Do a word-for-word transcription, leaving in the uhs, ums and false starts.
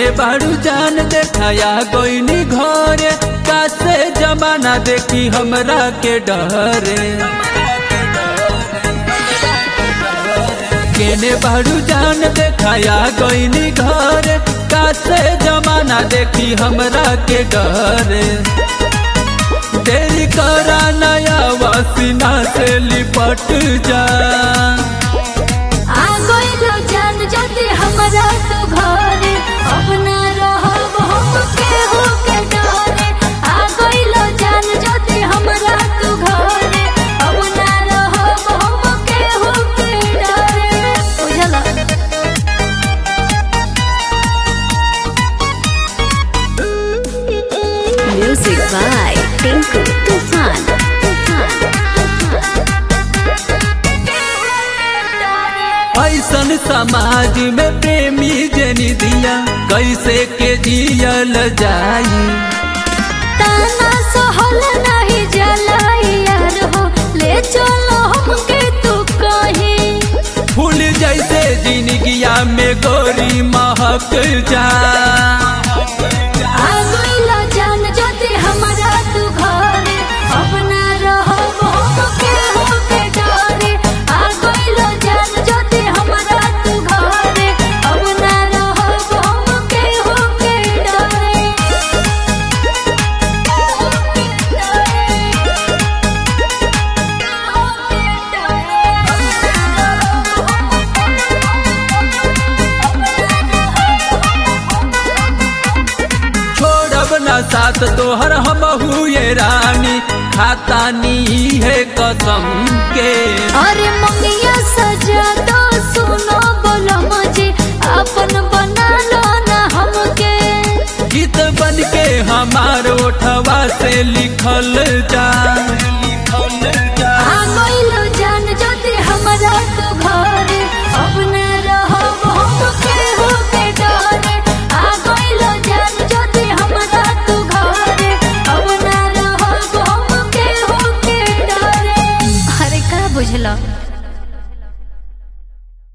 केने बारू जान देखाया गोइनी घरे कासे जमाना देखी हमरा के डरे केने बारू जान देखाया गोइनी घरे कासे जमाना देखी हमरा के डरे तेरी करा नया वसीना से लिपट जा हमरा तो घरे अपना रहब हम केहू के डरे आ गइलो जान जति हमरा तो घरे अपना रहब हम केहू के डरे बुझला म्यूजिक बाय टिंकू तूफान ऐसन समाज में प्रेमी जनी दिया कैसे के जियल जाई ताना सहल नहीं जलाई यार हो ले चलो हमके तू कहीं फूल जैसे जिंदगिया में गोरी महक जा आ गइलो जान जति हमरा तू घरे अपना रहब हम केहू के डरे आ गइलो जान जति हमरा तू घरे अपना रहब हम केहू के डरे छोड़ब न साथ तोहर हम हुए रानी खाता नी है कसम के अरे मंगिया सजा तो सुनो बोलो मुझे अपन बना लो ना हमके गीत बन के हमार ओठवा से लिखल जा